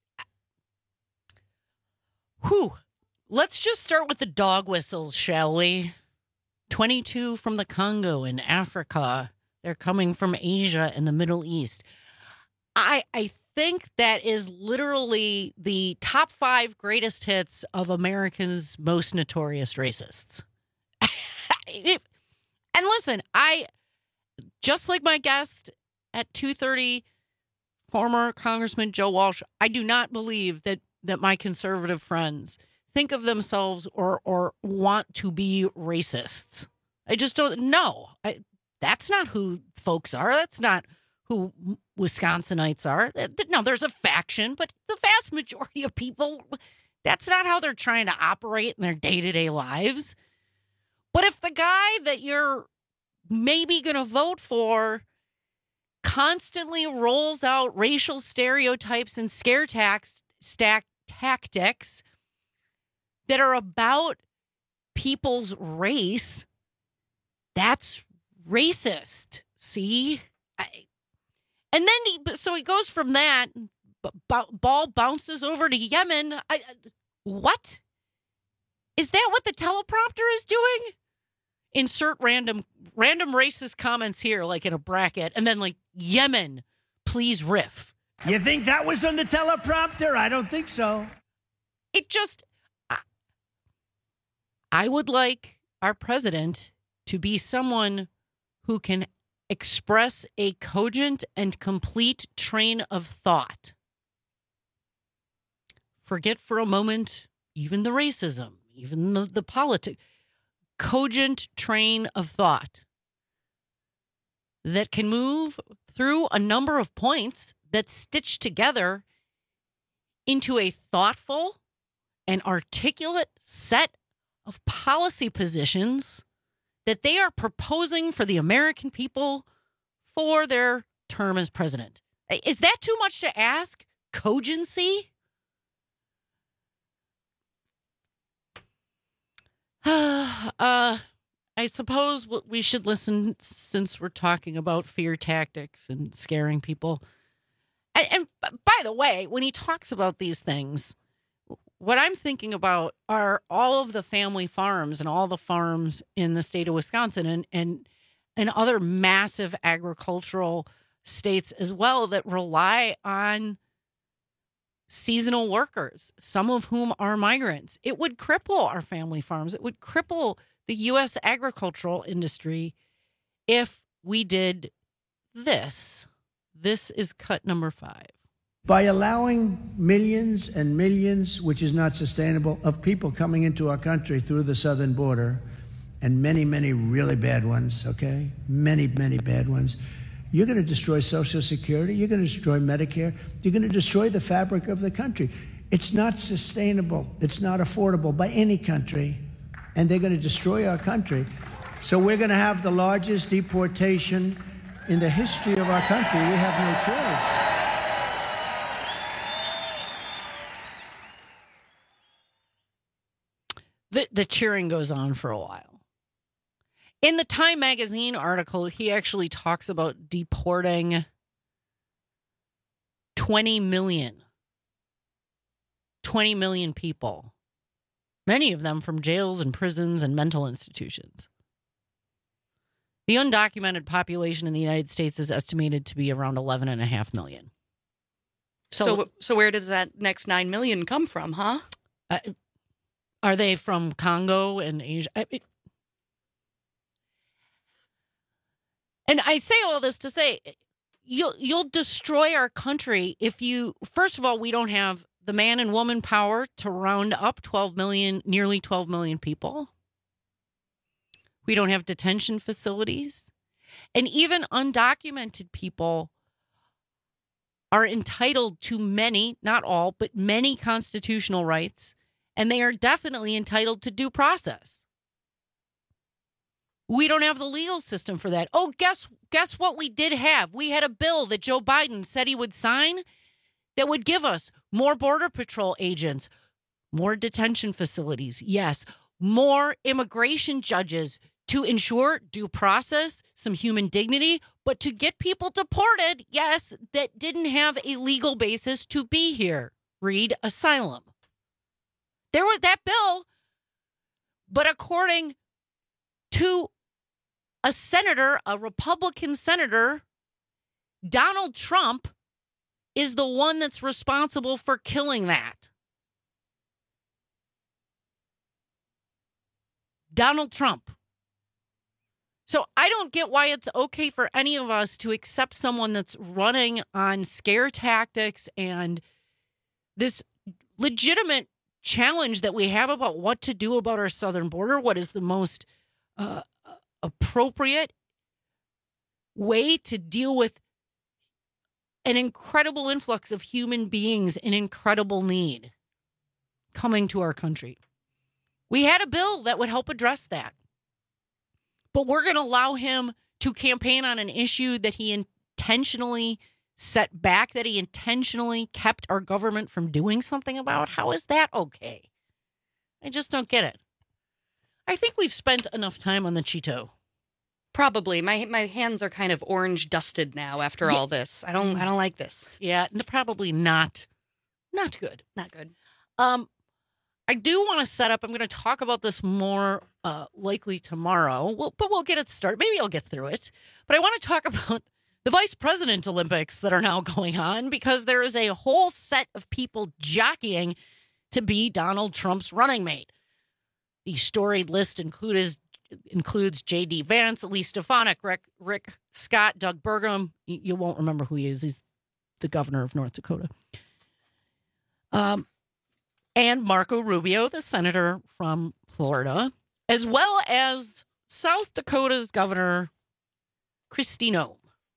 Whew. Let's just start with the dog whistles, shall we? twenty-two from the Congo in Africa. They're coming from Asia and the Middle East. I I think that is literally the top five greatest hits of America's most notorious racists. If, and listen, I, just like my guest at two thirty, former Congressman Joe Walsh, I do not believe that, that my conservative friends think of themselves or or want to be racists. I just don't know. I, that's not who folks are. That's not who Wisconsinites are. Now, there's a faction, but the vast majority of people, that's not how they're trying to operate in their day-to-day lives. But if the guy that you're maybe going to vote for constantly rolls out racial stereotypes and scare tax, stack, tactics that are about people's race, that's racist. See? I, and then, he, so he goes from that, b- b- ball bounces over to Yemen. I, I, what? Is that what the teleprompter is doing? Insert random, random racist comments here, like in a bracket, and then like, Yemen, please riff. You think that was on the teleprompter? I don't think so. It just, I, I would like our president to be someone who can express a cogent and complete train of thought. Forget for a moment even the racism, even the, the politics. Cogent train of thought that can move through a number of points that stitch together into a thoughtful and articulate set of policy positions that they are proposing for the American people for their term as president. Is that too much to ask? Cogency? uh, I suppose we should listen, since we're talking about fear tactics and scaring people. And, and by the way, when he talks about these things, what I'm thinking about are all of the family farms and all the farms in the state of Wisconsin and, and, and other massive agricultural states as well that rely on seasonal workers, some of whom are migrants. It would cripple our family farms. It would cripple the U S agricultural industry if we did this. This is cut number five. By allowing millions and millions, which is not sustainable, of people coming into our country through the southern border, and many, many really bad ones, okay? Many, many bad ones. You're going to destroy Social Security. You're going to destroy Medicare. You're going to destroy the fabric of the country. It's not sustainable. It's not affordable by any country, and they're going to destroy our country. So we're going to have the largest deportation in the history of our country. We have no choice. The, the cheering goes on for a while. In the Time magazine article, he actually talks about deporting twenty million. twenty million people. Many of them from jails and prisons and mental institutions. The undocumented population in the United States is estimated to be around eleven and a half million. So, so, so where does that next nine million come from, huh? Uh, Are they from Congo and Asia? I, it, and I say all this to say, you'll you'll destroy our country if you. First of all, we don't have the man and woman power to round up twelve million, nearly twelve million people. We don't have detention facilities, and even undocumented people are entitled to many, not all, but many constitutional rights. And they are definitely entitled to due process. We don't have the legal system for that. Oh, guess guess what we did have? We had a bill that Joe Biden said he would sign that would give us more Border Patrol agents, more detention facilities, yes, more immigration judges to ensure due process, some human dignity, but to get people deported, yes, that didn't have a legal basis to be here. Read asylum. There was that bill, but according to a senator, a Republican senator, Donald Trump is the one that's responsible for killing that. Donald Trump. So I don't get why it's okay for any of us to accept someone that's running on scare tactics and this legitimate challenge that we have about what to do about our southern border, what is the most uh, appropriate way to deal with an incredible influx of human beings in incredible need coming to our country. We had a bill that would help address that, but we're going to allow him to campaign on an issue that he intentionally set back, that he intentionally kept our government from doing something about. How is that okay? I just don't get it. I think we've spent enough time on the Cheeto. Probably. My my hands are kind of orange dusted now after yeah. all this. I don't I don't like this. Yeah, probably not not good. Not good. Um I do want to set up, I'm going to talk about this more uh, likely tomorrow, well, but we'll get it started. Maybe I'll get through it. But I want to talk about the Vice President Olympics that are now going on because there is a whole set of people jockeying to be Donald Trump's running mate. The storied list includes, includes J D. Vance, Elise Stefanik, Rick, Rick Scott, Doug Burgum. You, you won't remember who he is. He's the governor of North Dakota. Um, and Marco Rubio, the senator from Florida, as well as South Dakota's Governor Kristi Noem.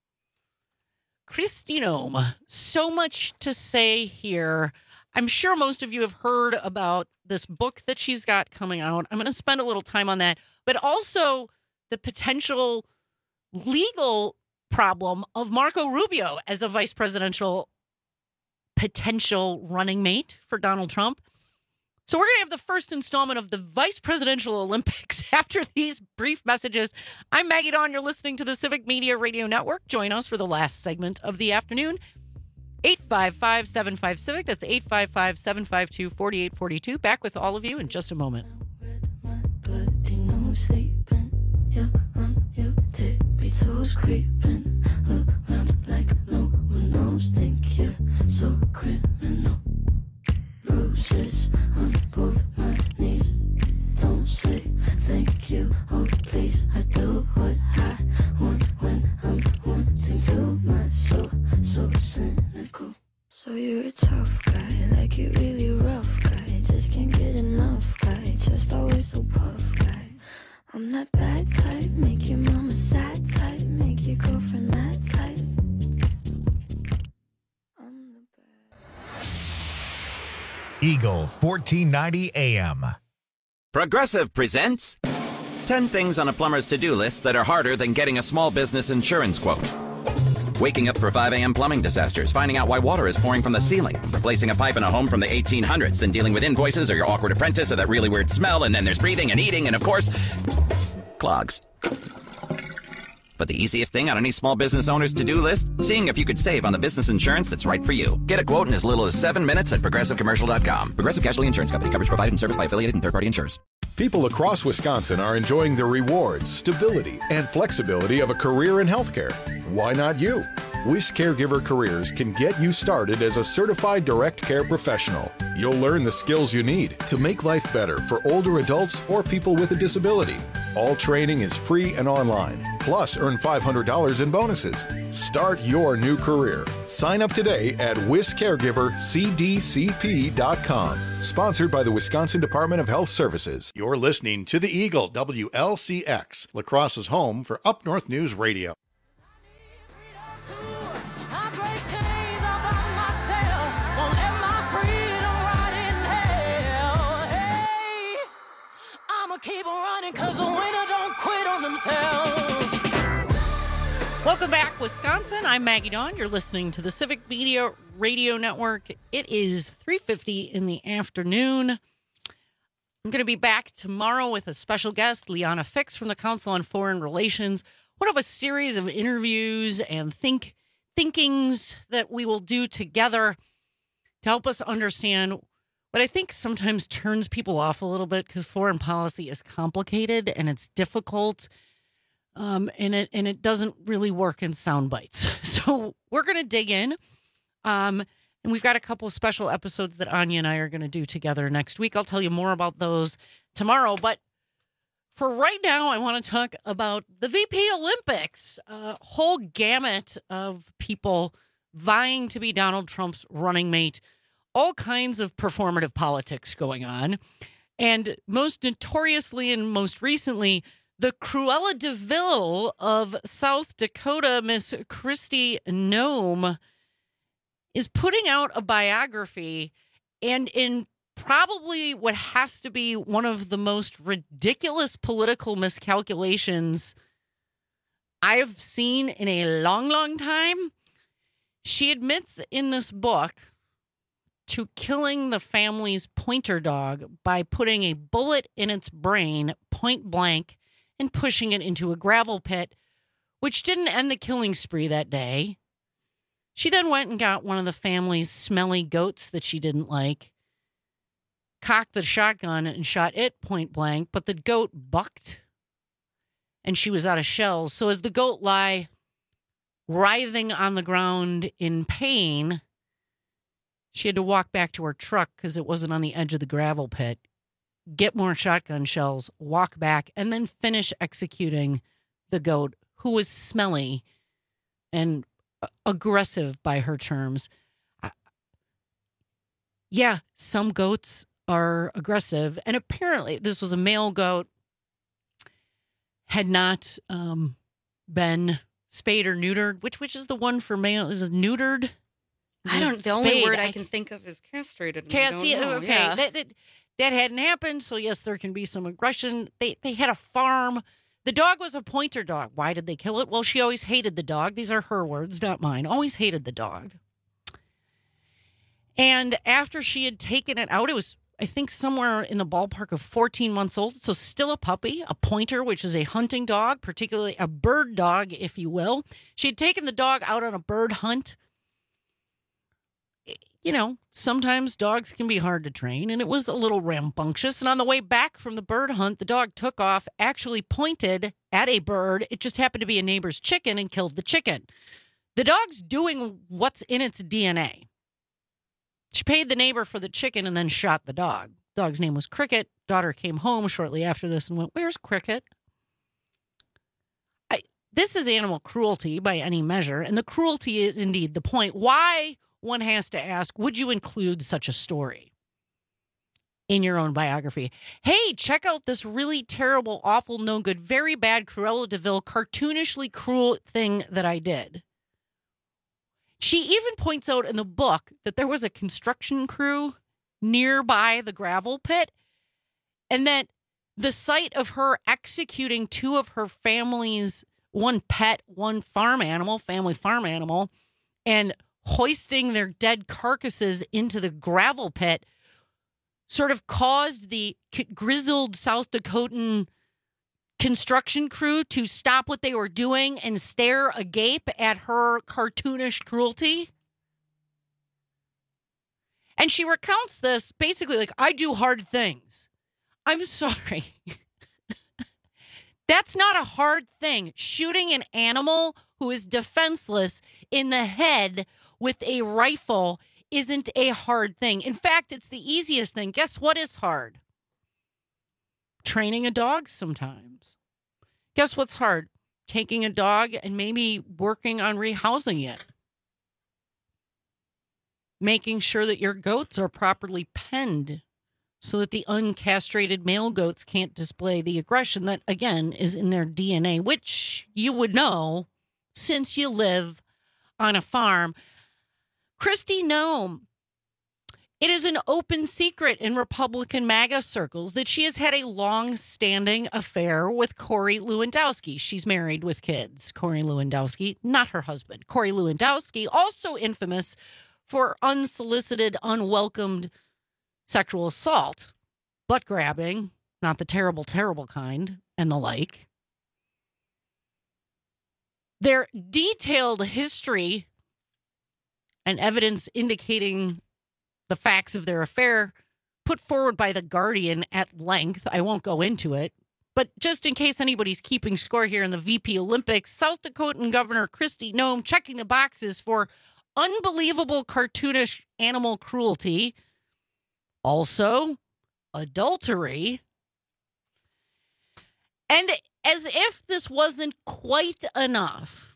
Kristi Noem, so much to say here. I'm sure most of you have heard about this book that she's got coming out. I'm going to spend a little time on that, but also the potential legal problem of Marco Rubio as a vice presidential potential running mate for Donald Trump. So we're going to have the first installment of the Vice Presidential Olympics after these brief messages. I'm Maggie Dawn. You're listening to the Civic Media Radio Network. Join us for the last segment of the afternoon. eight five five, seven five, CIVIC. That's eight five five, seven five two, four eight four two. Back with all of you in just a moment. Creeping around like no one knows. Think you're so criminal. Bruises on both my knees. Don't say thank you, oh please. I do what I want when I'm wanting to. My soul so cynical. So you're a tough guy, like you really rough guy. Just can't get enough guy, just always so puff guy. I'm not fourteen ninety A M. Progressive presents ten things on a plumber's to-do list that are harder than getting a small business insurance quote. Waking up for five a.m. plumbing disasters, finding out why water is pouring from the ceiling, replacing a pipe in a home from the eighteen hundreds, then dealing with invoices or your awkward apprentice or that really weird smell, and then there's breathing and eating and, of course, clogs. But the easiest thing on any small business owner's to-do list? Seeing if you could save on the business insurance that's right for you. Get a quote in as little as seven minutes at progressive commercial dot com. Progressive Casualty Insurance Company. Coverage provided and serviced by affiliated and third-party insurers. People across Wisconsin are enjoying the rewards, stability, and flexibility of a career in healthcare. Why not you? Wish Caregiver Careers can get you started as a certified direct care professional. You'll learn the skills you need to make life better for older adults or people with a disability. All training is free and online. Plus, earn five hundred dollars in bonuses. Start your new career. Sign up today at wis caregiver c d c p dot com. Sponsored by the Wisconsin Department of Health Services. You're listening to the Eagle, W L C X, La Crosse's home for Up North News Radio. Keep running because the winner don't quit on themselves. Welcome back, Wisconsin. I'm Maggie Dawn. You're listening to the Civic Media Radio Network. It is three fifty in the afternoon. I'm going to be back tomorrow with a special guest, Liana Fix from the Council on Foreign Relations. One of a series of interviews and think thinkings that we will do together to help us understand what I think sometimes turns people off a little bit, because foreign policy is complicated and it's difficult, um, and it and it doesn't really work in sound bites. So we're going to dig in, um, and we've got a couple of special episodes that Anya and I are going to do together next week. I'll tell you more about those tomorrow. But for right now, I want to talk about the V P Olympics, a whole gamut of people vying to be Donald Trump's running mate. All kinds of performative politics going on. And most notoriously and most recently, the Cruella de Vil of South Dakota, Miss Kristi Noem, is putting out a biography, and in probably what has to be one of the most ridiculous political miscalculations I've seen in a long, long time, she admits in this book to killing the family's pointer dog by putting a bullet in its brain point blank and pushing it into a gravel pit, which didn't end the killing spree that day. She then went and got one of the family's smelly goats that she didn't like, cocked the shotgun and shot it point blank, but the goat bucked and she was out of shells. So as the goat lay writhing on the ground in pain, she had to walk back to her truck because it wasn't on the edge of the gravel pit, get more shotgun shells, walk back, and then finish executing the goat, who was smelly and aggressive by her terms. Yeah, some goats are aggressive. And apparently this was a male goat, had not um, been spayed or neutered. Which which is the one for male? Is it neutered? I don't. The only word I can think of is castrated. Can't see. Okay, yeah. that, that that hadn't happened. So yes, there can be some aggression. They they had a farm. The dog was a pointer dog. Why did they kill it? Well, she always hated the dog. These are her words, not mine. Always hated the dog. And after she had taken it out, it was, I think, somewhere in the ballpark of fourteen months old. So still a puppy, a pointer, which is a hunting dog, particularly a bird dog, if you will. She had taken the dog out on a bird hunt. You know, sometimes dogs can be hard to train, and it was a little rambunctious. And on the way back from the bird hunt, the dog took off, actually pointed at a bird. It just happened to be a neighbor's chicken and killed the chicken. The dog's doing what's in its D N A. She paid the neighbor for the chicken and then shot the dog. Dog's name was Cricket. Daughter came home shortly after this and went, "Where's Cricket?" I, this is animal cruelty by any measure, and the cruelty is indeed the point. Why? One has to ask, would you include such a story in your own biography? Hey, check out this really terrible, awful, no good, very bad Cruella de Vil cartoonishly cruel thing that I did. She even points out in the book that there was a construction crew nearby the gravel pit, and that the sight of her executing two of her family's, one pet, one farm animal, family farm animal, and hoisting their dead carcasses into the gravel pit sort of caused the grizzled South Dakotan construction crew to stop what they were doing and stare agape at her cartoonish cruelty. And she recounts this basically like, I do hard things. I'm sorry. That's not a hard thing. Shooting an animal who is defenseless in the head with a rifle isn't a hard thing. In fact, it's the easiest thing. Guess what is hard? Training a dog sometimes. Guess what's hard? Taking a dog and maybe working on rehousing it. Making sure that your goats are properly penned so that the uncastrated male goats can't display the aggression that, again, is in their D N A, which you would know since you live on a farm. Kristi Noem, it is an open secret in Republican MAGA circles that she has had a long-standing affair with Corey Lewandowski. She's married with kids. Corey Lewandowski, not her husband. Corey Lewandowski, also infamous for unsolicited, unwelcomed sexual assault, butt grabbing, not the terrible, terrible kind, and the like. Their detailed history and evidence indicating the facts of their affair put forward by The Guardian at length. I won't go into it, but just in case anybody's keeping score here in the V P Olympics, South Dakotan Governor Kristi Noem checking the boxes for unbelievable cartoonish animal cruelty, also adultery, and as if this wasn't quite enough,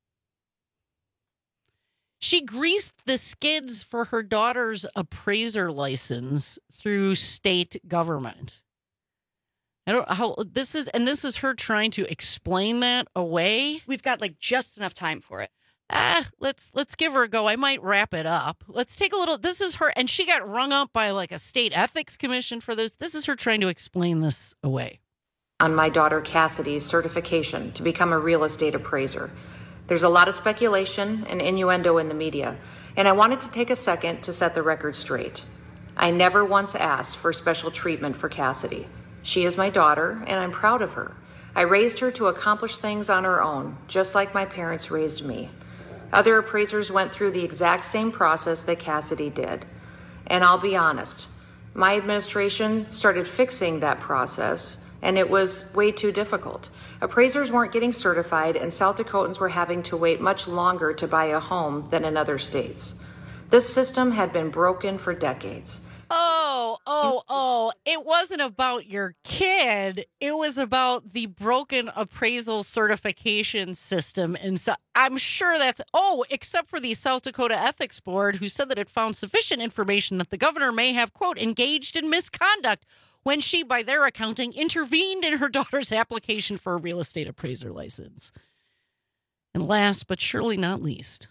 she greased the skids for her daughter's appraiser license through state government. I don't know how this is, and this is her trying to explain that away. We've got like just enough time for it. Ah, let's let's give her a go. I might wrap it up. Let's take a little. This is her, and she got rung up by like a state ethics commission for this. This is her trying to explain this away. On my daughter Cassidy's certification to become a real estate appraiser. There's a lot of speculation and innuendo in the media, and I wanted to take a second to set the record straight. I never once asked for special treatment for Cassidy. She is my daughter, and I'm proud of her. I raised her to accomplish things on her own, just like my parents raised me. Other appraisers went through the exact same process that Cassidy did. And I'll be honest, my administration started fixing that process, and it was way too difficult. Appraisers weren't getting certified, and South Dakotans were having to wait much longer to buy a home than in other states. This system had been broken for decades. Oh, oh, oh, it wasn't about your kid. It was about the broken appraisal certification system. And so I'm sure that's, oh, except for the South Dakota Ethics Board, who said that it found sufficient information that the governor may have, quote, engaged in misconduct when she, by their accounting, intervened in her daughter's application for a real estate appraiser license. And last but surely not least,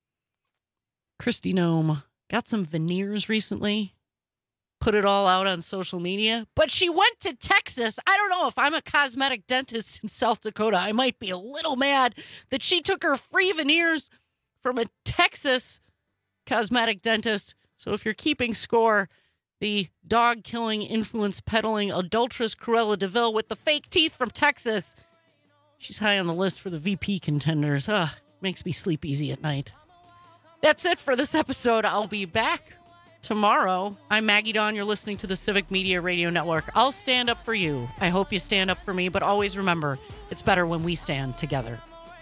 Kristi Noem got some veneers recently, put it all out on social media, but she went to Texas. I don't know, if I'm a cosmetic dentist in South Dakota, I might be a little mad that she took her free veneers from a Texas cosmetic dentist. So if you're keeping score, the dog-killing, influence-peddling, adulteress Cruella de Vil with the fake teeth from Texas, she's high on the list for the V P contenders. Ah, makes me sleep easy at night. That's it for this episode. I'll be back tomorrow. I'm Maggie Dawn. You're listening to the Civic Media Radio Network. I'll stand up for you. I hope you stand up for me, but always remember, it's better when we stand together.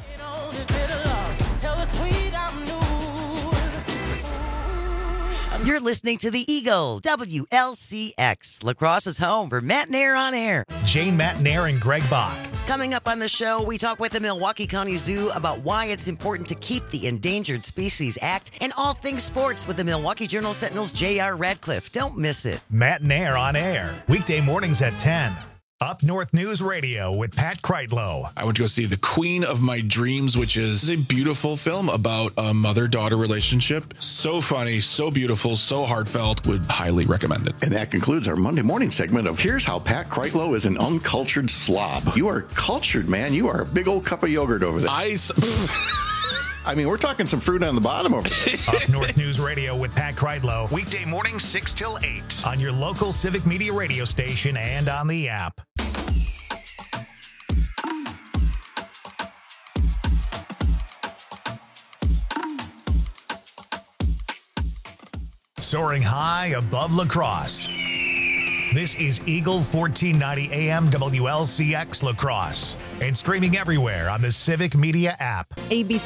You're listening to the Eagle, W L C X, La Crosse's home for Matt Nair on Air. Jane Matt Nair and Greg Bach. Coming up on the show, we talk with the Milwaukee County Zoo about why it's important to keep the Endangered Species Act and all things sports with the Milwaukee Journal Sentinel's J R Radcliffe. Don't miss it. Matt Nair on Air, weekday mornings at ten. Up North News Radio with Pat Kreitlow. I went to go see The Queen of My Dreams, which is a beautiful film about a mother-daughter relationship. So funny, so beautiful, so heartfelt. Would highly recommend it. And that concludes our Monday morning segment of Here's How Pat Kreitlow is an Uncultured Slob. You are cultured, man. You are a big old cup of yogurt over there. I... I mean, we're talking some fruit on the bottom over there. Up North News Radio with Pat Kreitlow. Weekday mornings six till eight on your local Civic Media radio station and on the app. Soaring high above La Crosse. This is Eagle fourteen ninety A M W L C X La Crosse and streaming everywhere on the Civic Media app. A B C